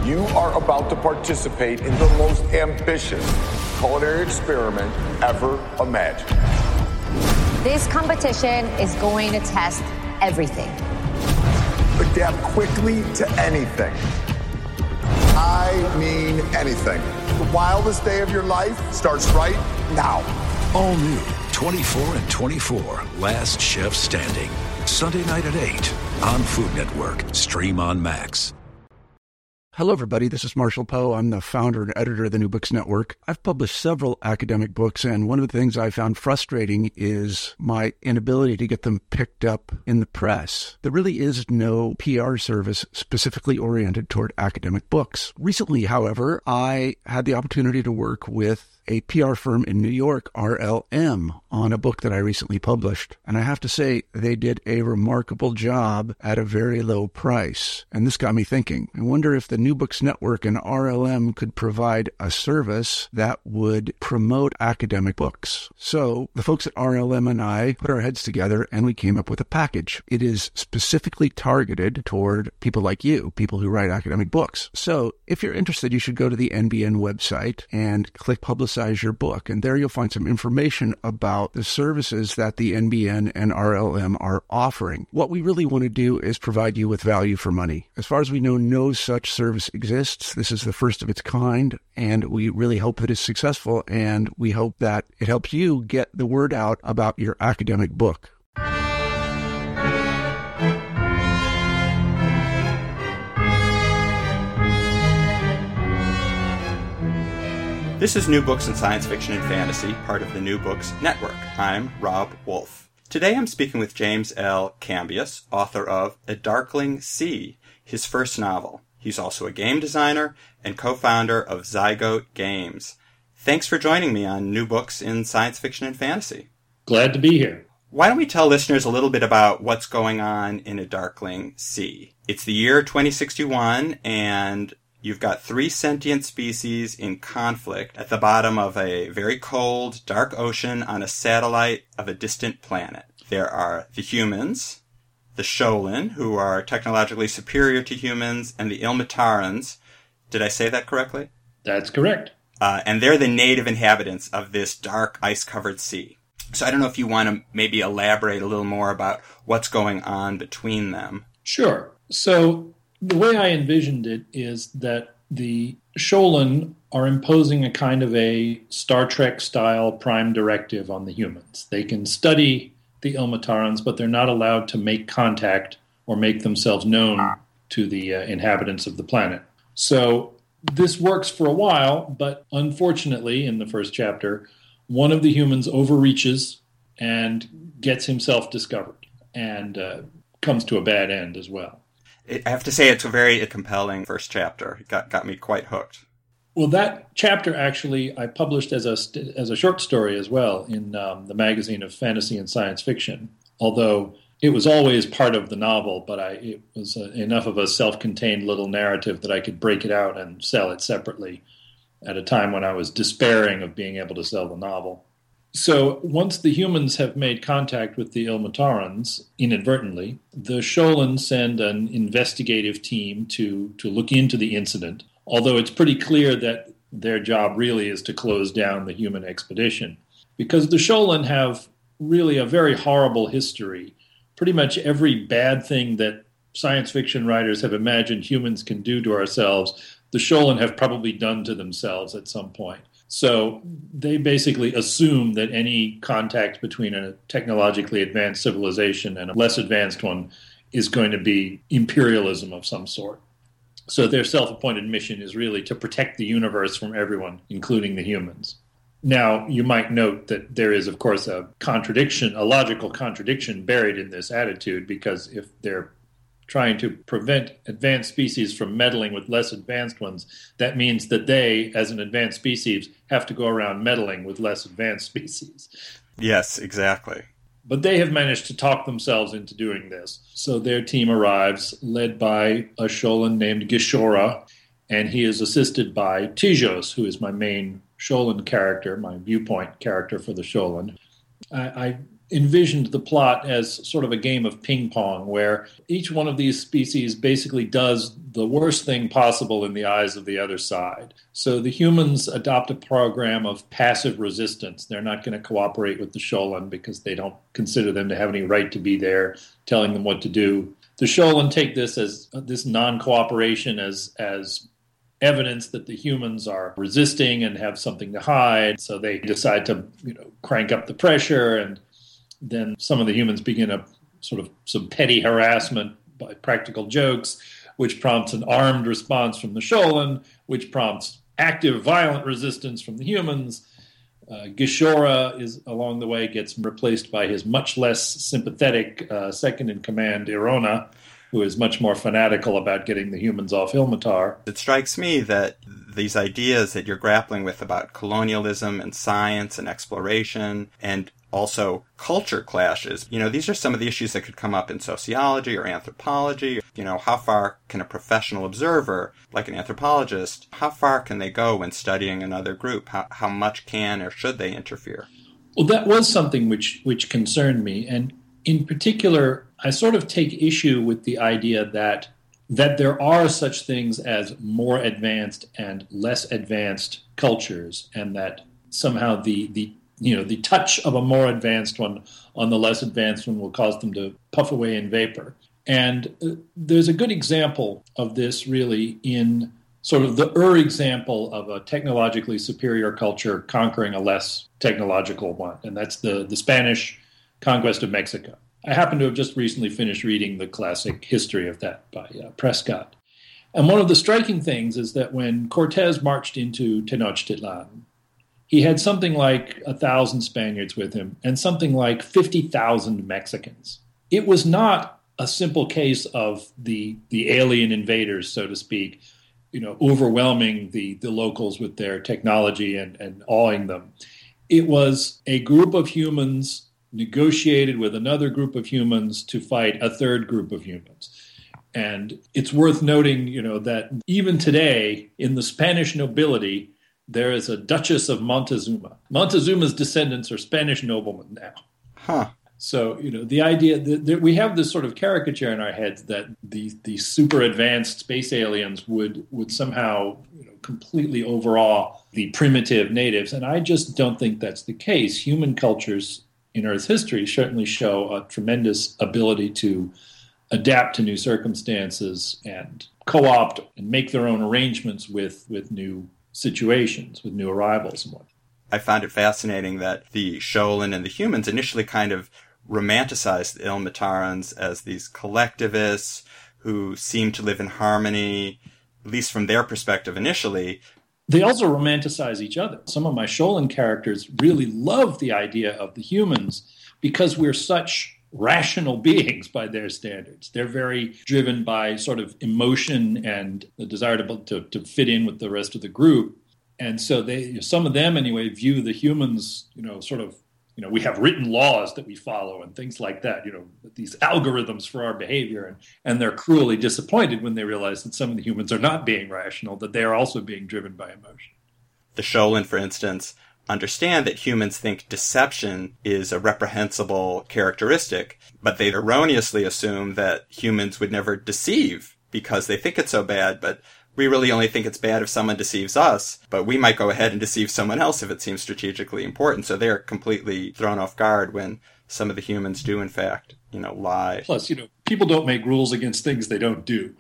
You are about to participate in the most ambitious culinary experiment ever imagined. This competition is going to test everything. Adapt quickly to anything. I mean anything. The wildest day of your life starts right now. All new 24 and 24, Last Chef Standing. Sunday night at 8 on Food Network. Stream on Max. Hello, everybody. This is Marshall Poe. I'm the founder and editor of the New Books Network. I've published several academic books, and one of the things I found frustrating is my inability to get them picked up in the press. There really is no PR service specifically oriented toward academic books. Recently, however, I had the opportunity to work with a PR firm in New York, RLM, on a book that I recently published. And I have to say, they did a remarkable job at a very low price. And this got me thinking. I wonder if the New Books Network and RLM could provide a service that would promote academic books. So the folks at RLM and I put our heads together and we came up with a package. It is specifically targeted toward people like you, people who write academic books. So if you're interested, you should go to the NBN website and click Publicize Your Book, and there you'll find some information about the services that the NBN and RLM are offering. What we really want to do is provide you with value for money. As far as we know, no such service exists. This is the first of its kind, and we really hope that it's successful, and we hope that it helps you get the word out about your academic book. This is New Books in Science Fiction and Fantasy, part of the New Books Network. I'm Rob Wolf. Today I'm speaking with James L. Cambias, author of A Darkling Sea, his first novel. He's also a game designer and co-founder of Zygote Games. Thanks for joining me on New Books in Science Fiction and Fantasy. Glad to be here. Why don't we tell listeners a little bit about what's going on in A Darkling Sea? It's the year 2061, and you've got 3 sentient species in conflict at the bottom of a very cold, dark ocean on a satellite of a distant planet. There are the humans, the Sholin, who are technologically superior to humans, and the Ilmatarans. Did I say that correctly? That's correct. And they're the native inhabitants of this dark, ice-covered sea. So I don't know if you want to maybe elaborate a little more about what's going on between them. Sure. So the way I envisioned it is that the Sholin are imposing a kind of a Star Trek-style prime directive on the humans. They can study the Ilmatarans, but they're not allowed to make contact or make themselves known to the inhabitants of the planet. So this works for a while, but unfortunately, in the first chapter, one of the humans overreaches and gets himself discovered and comes to a bad end as well. I have to say it's a very compelling first chapter. It got me quite hooked. Well, that chapter actually I published as a short story as well in the magazine of Fantasy and Science Fiction, although it was always part of the novel, but it was enough of a self-contained little narrative that I could break it out and sell it separately at a time when I was despairing of being able to sell the novel. So once the humans have made contact with the Ilmatarans, inadvertently, the Sholin send an investigative team to look into the incident, although it's pretty clear that their job really is to close down the human expedition. Because the Sholin have really a very horrible history. Pretty much every bad thing that science fiction writers have imagined humans can do to ourselves, the Sholin have probably done to themselves at some point. So they basically assume that any contact between a technologically advanced civilization and a less advanced one is going to be imperialism of some sort. So their self-appointed mission is really to protect the universe from everyone, including the humans. Now, you might note that there is, of course, a logical contradiction buried in this attitude, because if they're trying to prevent advanced species from meddling with less advanced ones, that means that they, as an advanced species, have to go around meddling with less advanced species. Yes, exactly. But they have managed to talk themselves into doing this. So their team arrives, led by a Sholin named Gishora, and he is assisted by Tijos, who is my main Sholin character, my viewpoint character for the Sholin. I envisioned the plot as sort of a game of ping pong, where each one of these species basically does the worst thing possible in the eyes of the other side. So the humans adopt a program of passive resistance. They're not going to cooperate with the Sholan because they don't consider them to have any right to be there telling them what to do. The Sholan take this as this non-cooperation as evidence that the humans are resisting and have something to hide. So they decide to, crank up the pressure, and then some of the humans begin a sort of some petty harassment by practical jokes, which prompts an armed response from the Sholan, which prompts active, violent resistance from the humans. Gishora is along the way gets replaced by his much less sympathetic second in command, Irona, who is much more fanatical about getting the humans off Ilmatar. It strikes me that these ideas that you're grappling with about colonialism and science and exploration and also culture clashes, these are some of the issues that could come up in sociology or anthropology. How far can a professional observer, like an anthropologist, how far can they go when studying another group? How much can or should they interfere? Well, that was something which concerned me. And in particular, I sort of take issue with the idea that there are such things as more advanced and less advanced cultures, and that somehow the touch of a more advanced one on the less advanced one will cause them to puff away in vapor. And there's a good example of this really in sort of the example of a technologically superior culture conquering a less technological one, and that's the Spanish conquest of Mexico. I happen to have just recently finished reading the classic history of that by Prescott. And one of the striking things is that when Cortez marched into Tenochtitlan, he had something like 1,000 Spaniards with him and something like 50,000 Mexicans. It was not a simple case of the alien invaders, so to speak, overwhelming the locals with their technology and awing them. It was a group of humans negotiated with another group of humans to fight a third group of humans. And it's worth noting, that even today in the Spanish nobility, there is a Duchess of Montezuma. Montezuma's descendants are Spanish noblemen now. Huh. So, the idea that we have this sort of caricature in our heads that the super advanced space aliens would somehow completely overawe the primitive natives. And I just don't think that's the case. Human cultures in Earth's history certainly show a tremendous ability to adapt to new circumstances and co-opt and make their own arrangements with new situations, with new arrivals and whatnot. I found it fascinating that the Sholan and the humans initially kind of romanticized the Ilmatarans as these collectivists who seem to live in harmony, at least from their perspective initially. They also romanticize each other. Some of my Sholan characters really love the idea of the humans because we're such rational beings by their standards. They're very driven by sort of emotion and the desire to fit in with the rest of the group. And so some of them anyway view the humans, we have written laws that we follow and things like that, these algorithms for our behavior. And they're cruelly disappointed when they realize that some of the humans are not being rational, that they are also being driven by emotion. The Sholan, for instance, understand that humans think deception is a reprehensible characteristic, but they erroneously assume that humans would never deceive because they think it's so bad, but we really only think it's bad if someone deceives us, but we might go ahead and deceive someone else if it seems strategically important. So they're completely thrown off guard when some of the humans do, in fact, lie. Plus, people don't make rules against things they don't do.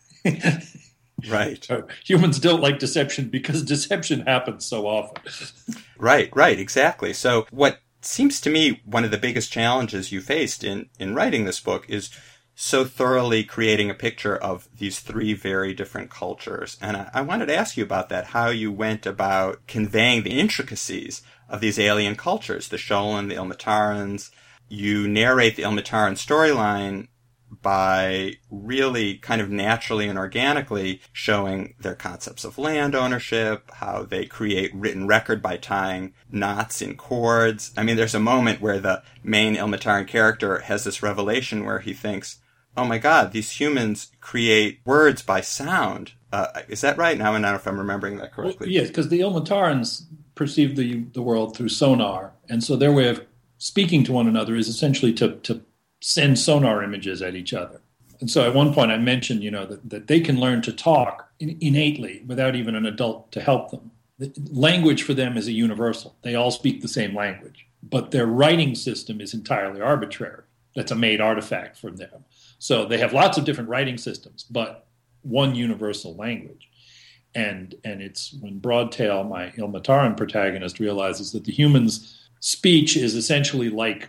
Right. Humans don't like deception because deception happens so often. Right, exactly. So what seems to me one of the biggest challenges you faced in writing this book is so thoroughly creating a picture of these three very different cultures. And I wanted to ask you about that, how you went about conveying the intricacies of these alien cultures, the Sholan, the Ilmatarans. You narrate the Ilmataran storyline by really kind of naturally and organically showing their concepts of land ownership, how they create written record by tying knots in cords. I mean, there's a moment where the main Ilmataran character has this revelation where he thinks, oh my God, these humans create words by sound. Is that right? Now I don't know if I'm remembering that correctly. Well, yes, because the Ilmatarans perceive the world through sonar, and so their way of speaking to one another is essentially to send sonar images at each other. And so at one point I mentioned, that they can learn to talk innately without even an adult to help them. The language for them is a universal. They all speak the same language, but their writing system is entirely arbitrary. That's a made artifact from them. So they have lots of different writing systems, but one universal language. And it's when Broadtail, my Ilmataran protagonist, realizes that the human's speech is essentially like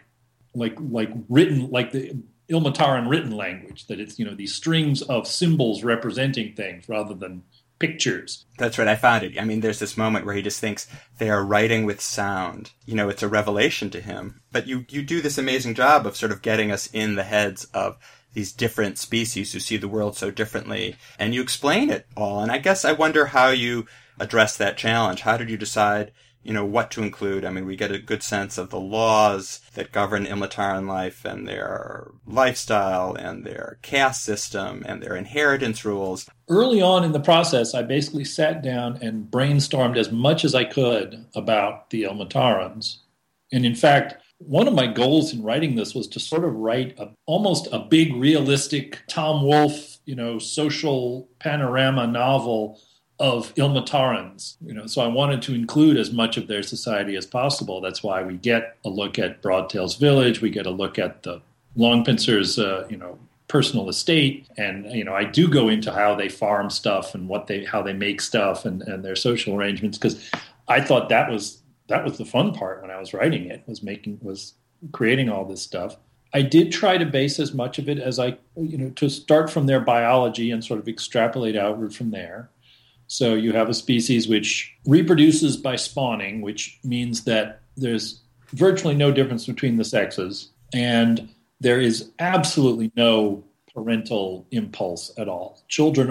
written, like the Ilmataran written language, that it's, these strings of symbols representing things rather than pictures. That's right. I found it. I mean, there's this moment where he just thinks they are writing with sound. It's a revelation to him. But you do this amazing job of sort of getting us in the heads of these different species who see the world so differently. And you explain it all. And I guess I wonder how you address that challenge. How did you decide, what to include? I mean, we get a good sense of the laws that govern Ilmataran life and their lifestyle and their caste system and their inheritance rules. Early on in the process, I basically sat down and brainstormed as much as I could about the Ilmatarans. And in fact, one of my goals in writing this was to sort of write almost a big realistic Tom Wolfe, social panorama novel of Ilmatarans. So I wanted to include as much of their society as possible. That's why we get a look at Broadtail's village. We get a look at the Longpincer's, personal estate. And, I do go into how they farm stuff and how they make stuff and their social arrangements, because I thought that was the fun part when I was writing it, was creating all this stuff. I did try to base as much of it as I, to start from their biology and sort of extrapolate outward from there. So you have a species which reproduces by spawning, which means that there's virtually no difference between the sexes, and there is absolutely no parental impulse at all. Children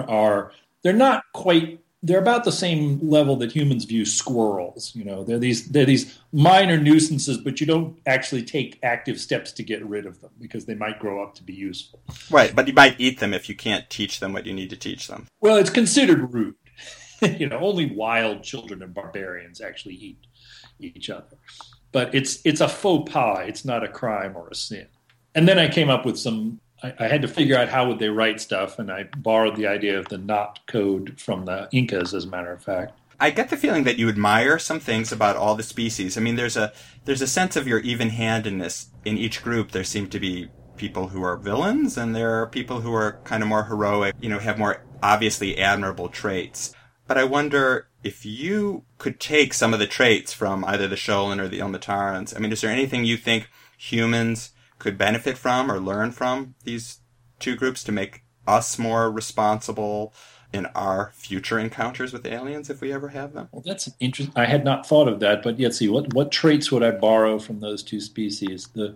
they're about the same level that humans view squirrels. They're these minor nuisances, but you don't actually take active steps to get rid of them because they might grow up to be useful. Right, but you might eat them if you can't teach them what you need to teach them. Well, it's considered rude. Only wild children and barbarians actually eat each other. But it's a faux pas. It's not a crime or a sin. And then I came up with I had to figure out how would they write stuff, and I borrowed the idea of the knot code from the Incas, as a matter of fact. I get the feeling that you admire some things about all the species. I mean, there's a sense of your even-handedness in each group. There seem to be people who are villains, and there are people who are kind of more heroic, have more obviously admirable traits. But I wonder if you could take some of the traits from either the Sholan or the Ilmatarans. I mean, is there anything you think humans could benefit from or learn from these two groups to make us more responsible in our future encounters with aliens if we ever have them? Well, that's interesting. I had not thought of that, but yet see, what traits would I borrow from those two species? The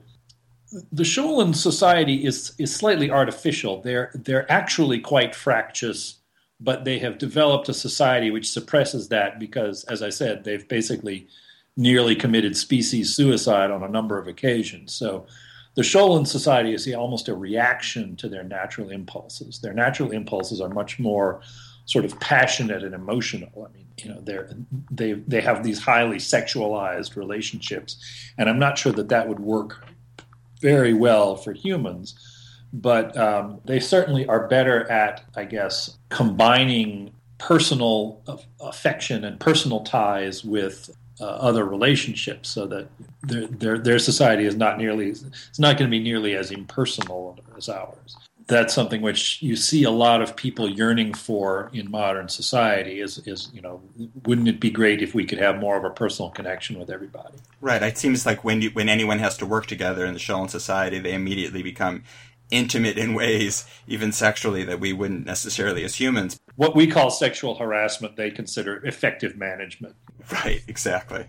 Sholan society is slightly artificial. They're actually quite fractious, but they have developed a society which suppresses that because, as I said, they've basically nearly committed species suicide on a number of occasions. So the Sholan society is almost a reaction to their natural impulses. Their natural impulses are much more sort of passionate and emotional. I mean, they have these highly sexualized relationships, and I'm not sure that would work very well for humans. But they certainly are better at, I guess, combining personal affection and personal ties with other relationships, so that their society is not going to be nearly as impersonal as ours. That's something which you see a lot of people yearning for in modern society. Is wouldn't it be great if we could have more of a personal connection with everybody? Right. It seems like when anyone has to work together in the Sholan society, they immediately become intimate in ways, even sexually, that we wouldn't necessarily as humans. What we call sexual harassment, they consider effective management. Right, exactly.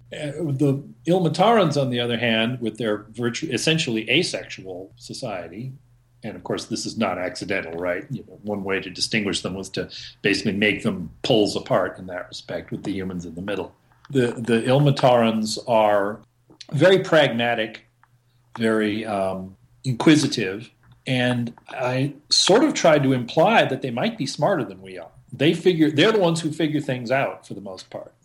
The Ilmatarans, on the other hand, with their essentially asexual society, and of course this is not accidental, right? One way to distinguish them was to basically make them poles apart in that respect, with the humans in the middle. The Ilmatarans are very pragmatic, very inquisitive, and I sort of tried to imply that they might be smarter than we are. They're the ones who figure things out for the most part.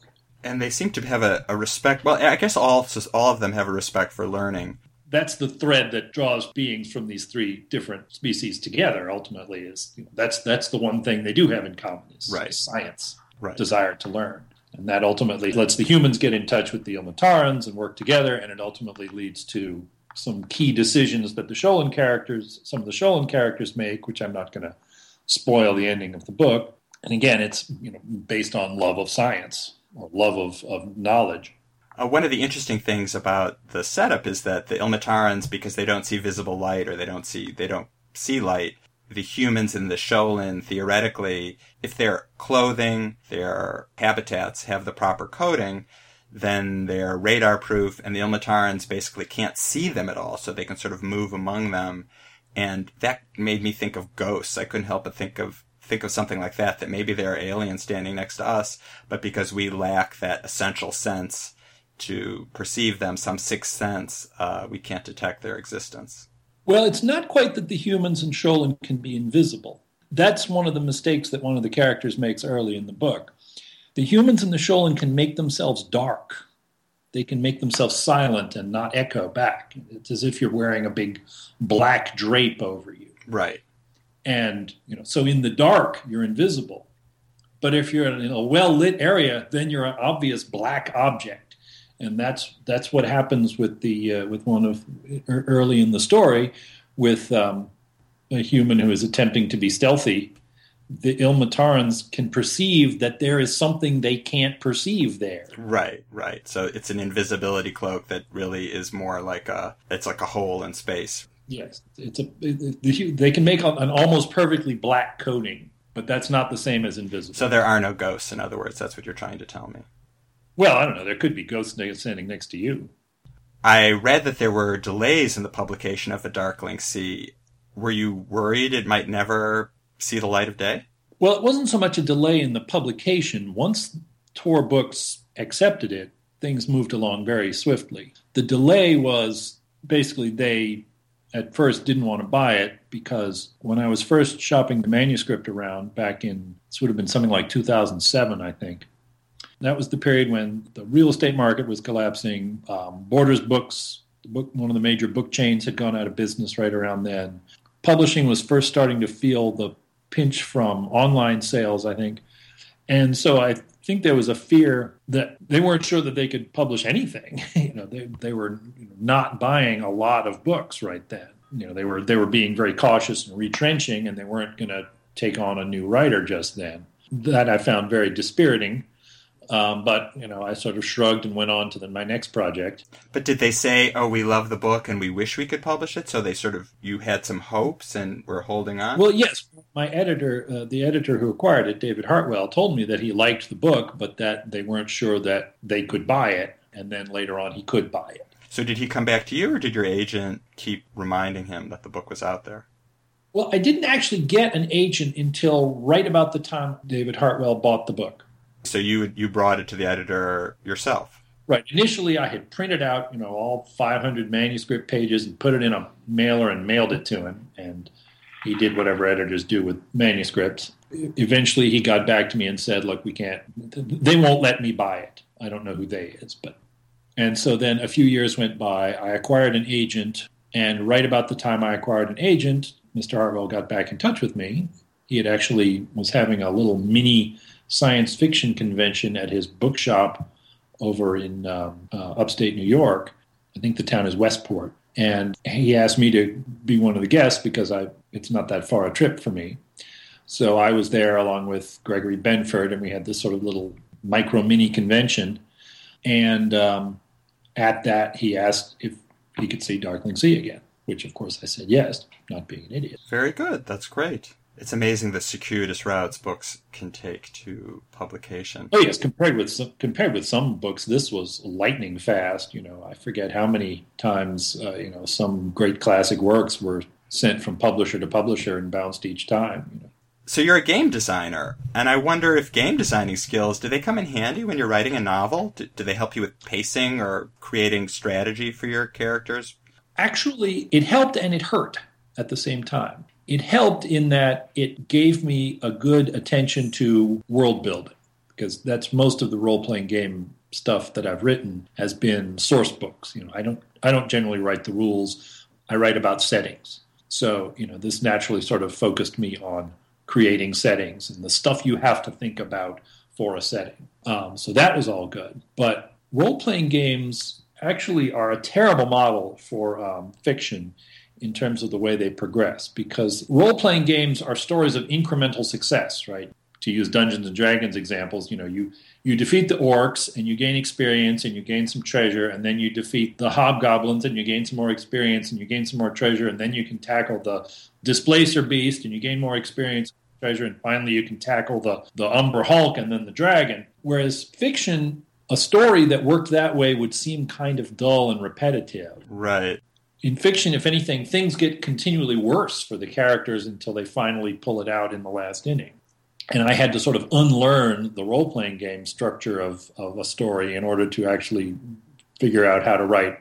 And they seem to have a respect. Well, I guess all of them have a respect for learning. That's the thread that draws beings from these three different species together. Ultimately, is that's the one thing they do have in common is science, desire to learn, and that ultimately lets the humans get in touch with the Ilmatarans and work together, and it ultimately leads to some key decisions that some of the Sholin characters make, which I'm not going to spoil the ending of the book. And again, it's based on love of science. Or love of knowledge. One of the interesting things about the setup is that the Ilmatarans, because they don't see visible light or they don't see light, the humans in the Sholin, theoretically, if their clothing, their habitats have the proper coating, then they're radar proof, and the Ilmatarans basically can't see them at all, so they can sort of move among them. And that made me think of ghosts. I couldn't help but think of something like that maybe there are aliens standing next to us, but because we lack that essential sense to perceive them, some sixth sense, we can't detect their existence. Well, it's not quite that the humans in Sholin can be invisible. That's one of the mistakes that one of the characters makes early in the book. The humans in the Sholin can make themselves dark. They can make themselves silent and not echo back. It's as if you're wearing a big black drape over you. Right. And, so in the dark, you're invisible. But if you're in a well-lit area, then you're an obvious black object. And that's what happens with with one of early in the story with a human who is attempting to be stealthy. The Ilmatarans can perceive that there is something they can't perceive there. Right. So it's an invisibility cloak that really is more like it's like a hole in space. Yes, they can make an almost perfectly black coating, but that's not the same as invisible. So there are no ghosts, in other words. That's what you're trying to tell me. Well, I don't know. There could be ghosts standing next to you. I read that there were delays in the publication of A Darkling Sea. Were you worried it might never see the light of day? Well, it wasn't so much a delay in the publication. Once Tor Books accepted it, things moved along very swiftly. The delay was basically they at first didn't want to buy it because when I was first shopping the manuscript around back in, this would have been something like 2007, I think. That was the period when the real estate market was collapsing. Borders Books, one of the major book chains, had gone out of business right around then. Publishing was first starting to feel the pinch from online sales, I think. And so I think there was a fear that they weren't sure that they could publish anything. They were not buying a lot of books right then. They were being very cautious and retrenching, and they weren't going to take on a new writer just then. That I found very dispiriting. But I sort of shrugged and went on to my next project. But did they say, "Oh, we love the book and we wish we could publish it"? So they you had some hopes and were holding on. Well, yes. My editor, the editor who acquired it, David Hartwell, told me that he liked the book, but that they weren't sure that they could buy it. And then later on, he could buy it. So did he come back to you, or did your agent keep reminding him that the book was out there? Well, I didn't actually get an agent until right about the time David Hartwell bought the book. So you brought it to the editor yourself? Right. Initially, I had printed out, all 500 manuscript pages and put it in a mailer and mailed it to him. And he did whatever editors do with manuscripts. Eventually, he got back to me and said, "Look, they won't let me buy it. I don't know who they is." And so then a few years went by. I acquired an agent. And right about the time I acquired an agent, Mr. Hartwell got back in touch with me. He had actually was having a little mini science fiction convention at his bookshop over in upstate New York. I think the town is Westport. And he asked me to be one of the guests because it's not that far a trip for me. So I was there along with Gregory Benford, and we had this sort of little mini convention. And at that, he asked if he could see Darkling Sea again, which, of course, I said yes, not being an idiot. Very good. That's great. It's amazing the circuitous routes books can take to publication. Oh yes, compared with some books, this was lightning fast. I forget how many times some great classic works were sent from publisher to publisher and bounced each time. So you're a game designer, and I wonder if game designing skills, do they come in handy when you're writing a novel? Do they help you with pacing or creating strategy for your characters? Actually, it helped and it hurt at the same time. It helped in that it gave me a good attention to world building, because that's most of the role-playing game stuff that I've written has been source books. I don't generally write the rules. I write about settings. So, this naturally sort of focused me on creating settings and the stuff you have to think about for a setting. So that was all good. But role-playing games actually are a terrible model for fiction in terms of the way they progress, because role-playing games are stories of incremental success, right? To use Dungeons and Dragons examples, you defeat the orcs and you gain experience and you gain some treasure, and then you defeat the hobgoblins and you gain some more experience and you gain some more treasure, and then you can tackle the displacer beast and you gain more experience and treasure, and finally you can tackle the Umber Hulk and then the dragon. Whereas fiction, a story that worked that way would seem kind of dull and repetitive. Right. In fiction, if anything, things get continually worse for the characters until they finally pull it out in the last inning. And I had to sort of unlearn the role-playing game structure of a story in order to actually figure out how to write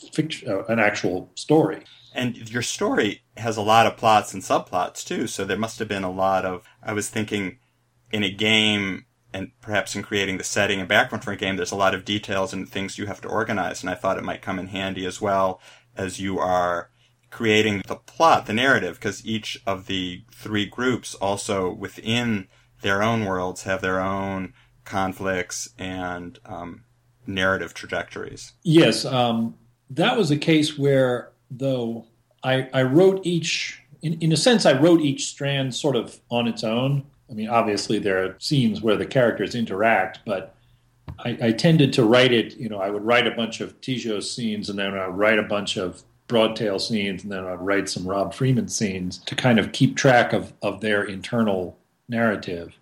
an actual story. And your story has a lot of plots and subplots, too, so there must have been a lot of... I was thinking in a game, and perhaps in creating the setting and background for a game, there's a lot of details and things you have to organize, and I thought it might come in handy as well as you are creating the plot, the narrative, because each of the three groups also within their own worlds have their own conflicts and narrative trajectories. Yes, that was a case where, though, I wrote each, in a sense, I wrote each strand sort of on its own. I mean, obviously there are scenes where the characters interact, but I tended to write it, I would write a bunch of Tijo scenes, and then I would write a bunch of Broadtail scenes, and then I'd write some Rob Freeman scenes to kind of keep track of their internal narrative.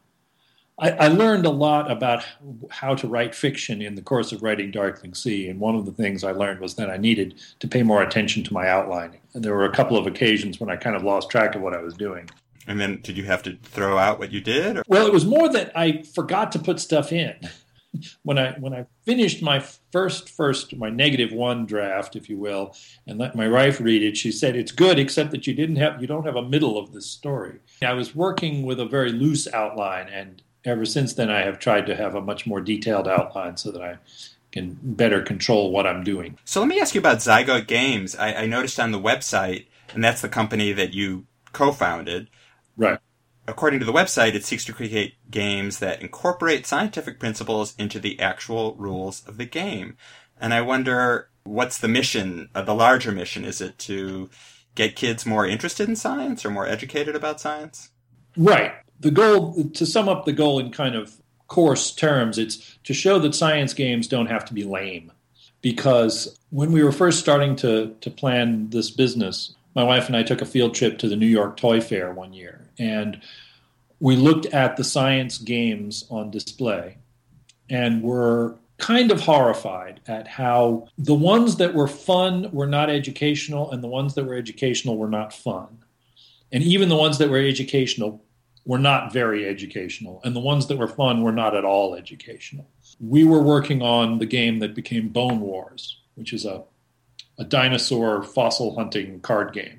I learned a lot about how to write fiction in the course of writing Darkling Sea, and one of the things I learned was that I needed to pay more attention to my outlining. And there were a couple of occasions when I kind of lost track of what I was doing. And then did you have to throw out what you did? Or? Well, it was more that I forgot to put stuff in. When I finished my first my -1 draft, if you will, and let my wife read it, she said it's good, except that you don't have a middle of this story. I was working with a very loose outline, and ever since then I have tried to have a much more detailed outline so that I can better control what I'm doing. So let me ask you about Zygote Games. I noticed on the website, and that's the company that you co-founded. Right. According to the website, it seeks to create games that incorporate scientific principles into the actual rules of the game. And I wonder, what's the mission, the larger mission? Is it to get kids more interested in science or more educated about science? Right. The goal, to sum up the goal in kind of coarse terms, it's to show that science games don't have to be lame. Because when we were first starting to plan this business, my wife and I took a field trip to the New York Toy Fair one year, and we looked at the science games on display and were kind of horrified at how the ones that were fun were not educational, and the ones that were educational were not fun. And even the ones that were educational were not very educational, and the ones that were fun were not at all educational. We were working on the game that became Bone Wars, which is a dinosaur fossil hunting card game.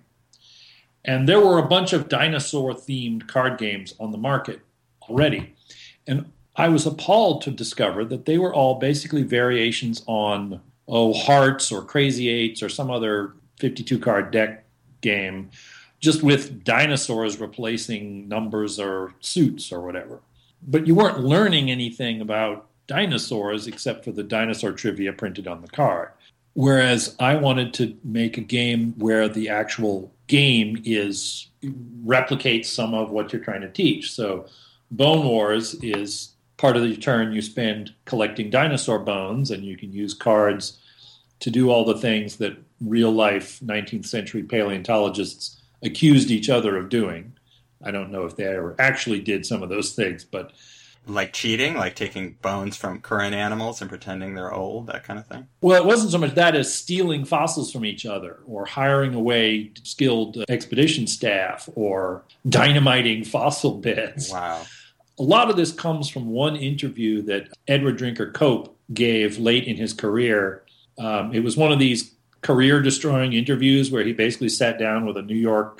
And there were a bunch of dinosaur-themed card games on the market already. And I was appalled to discover that they were all basically variations on, Hearts or Crazy Eights or some other 52-card deck game, just with dinosaurs replacing numbers or suits or whatever. But you weren't learning anything about dinosaurs except for the dinosaur trivia printed on the card. Whereas I wanted to make a game where the actual game replicates some of what you're trying to teach. So Bone Wars is part of the turn you spend collecting dinosaur bones, and you can use cards to do all the things that real-life 19th century paleontologists accused each other of doing. I don't know if they ever actually did some of those things, but... Like cheating? Like taking bones from current animals and pretending they're old? That kind of thing? Well, it wasn't so much that as stealing fossils from each other, or hiring away skilled expedition staff, or dynamiting fossil beds. Wow. A lot of this comes from one interview that Edward Drinker Cope gave late in his career. It was one of these career-destroying interviews where he basically sat down with a New York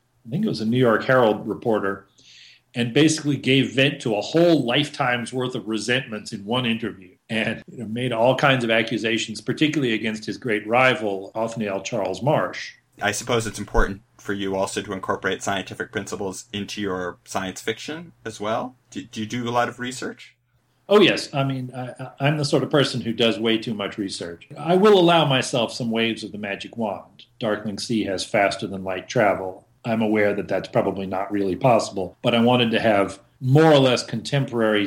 Herald reporter and basically gave vent to a whole lifetime's worth of resentments in one interview. and made all kinds of accusations, particularly against his great rival, Othniel Charles Marsh. I suppose it's important for you also to incorporate scientific principles into your science fiction as well. Do you do a lot of research? Oh, yes. I mean, I'm the sort of person who does way too much research. I will allow myself some waves of the magic wand. Darkling Sea has faster than light travel. I'm aware that that's probably not really possible, but I wanted to have more or less contemporary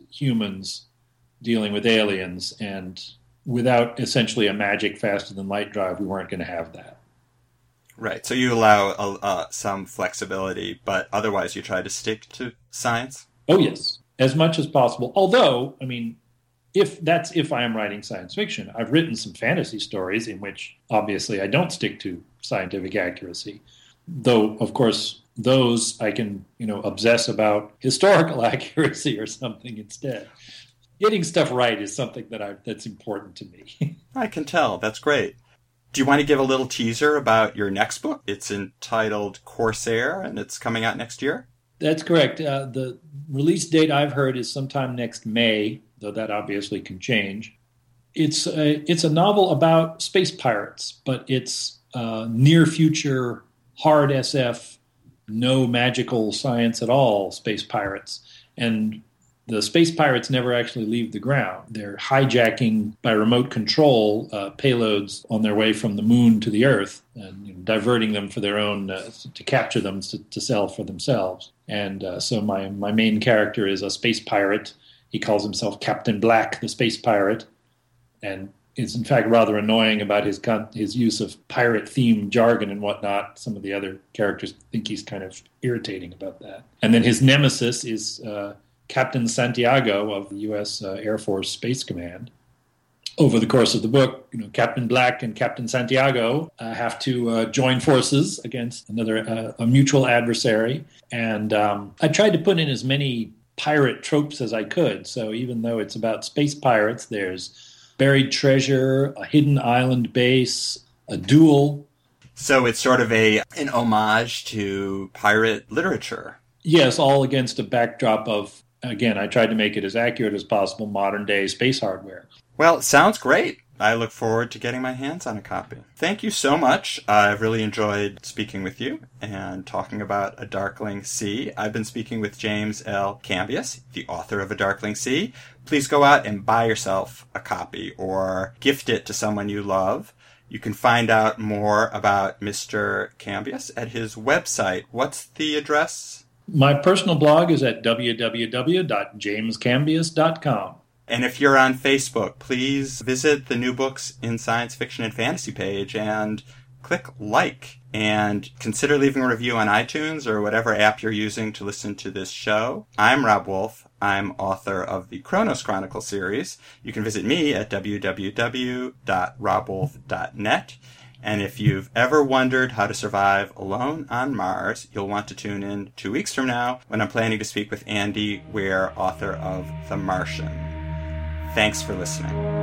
humans dealing with aliens, and without essentially a magic faster than light drive, we weren't going to have that. Right. So you allow some flexibility, but otherwise you try to stick to science? Oh, yes. As much as possible. Although, I mean, if I am writing science fiction, I've written some fantasy stories in which obviously I don't stick to scientific accuracy. Though, of course, those I can, obsess about historical accuracy or something instead. Getting stuff right is something that's important to me. I can tell. That's great. Do you want to give a little teaser about your next book? It's entitled Corsair, and it's coming out next year? That's correct. The release date I've heard is sometime next May, though that obviously can change. It's a novel about space pirates, but it's near future, hard SF, no magical science at all space pirates. And the space pirates never actually leave the ground. They're hijacking by remote control payloads on their way from the moon to the Earth and diverting them for their own, to capture them to sell for themselves. And so my main character is a space pirate. He calls himself Captain Black, the space pirate, and is in fact rather annoying about his use of pirate-themed jargon and whatnot. Some of the other characters think he's kind of irritating about that. And then his nemesis is Captain Santiago of the U.S. Air Force Space Command. Over the course of the book, Captain Black and Captain Santiago have to join forces against a mutual adversary. And I tried to put in as many pirate tropes as I could. So even though it's about space pirates, there's buried treasure, a hidden island base, a duel. So it's sort of an homage to pirate literature. Yes, all against a backdrop of, again, I tried to make it as accurate as possible, modern-day space hardware. Well, sounds great. I look forward to getting my hands on a copy. Thank you so much. I've really enjoyed speaking with you and talking about A Darkling Sea. I've been speaking with James L. Cambias, the author of A Darkling Sea. Please go out and buy yourself a copy or gift it to someone you love. You can find out more about Mr. Cambias at his website. What's the address? My personal blog is at www.jamescambias.com. And if you're on Facebook, please visit the New Books in Science Fiction and Fantasy page and click like. And consider leaving a review on iTunes or whatever app you're using to listen to this show. I'm Rob Wolf. I'm author of the Chronos Chronicle series. You can visit me at www.robwolf.net. And if you've ever wondered how to survive alone on Mars, you'll want to tune in 2 weeks from now when I'm planning to speak with Andy Weir, author of The Martian. Thanks for listening.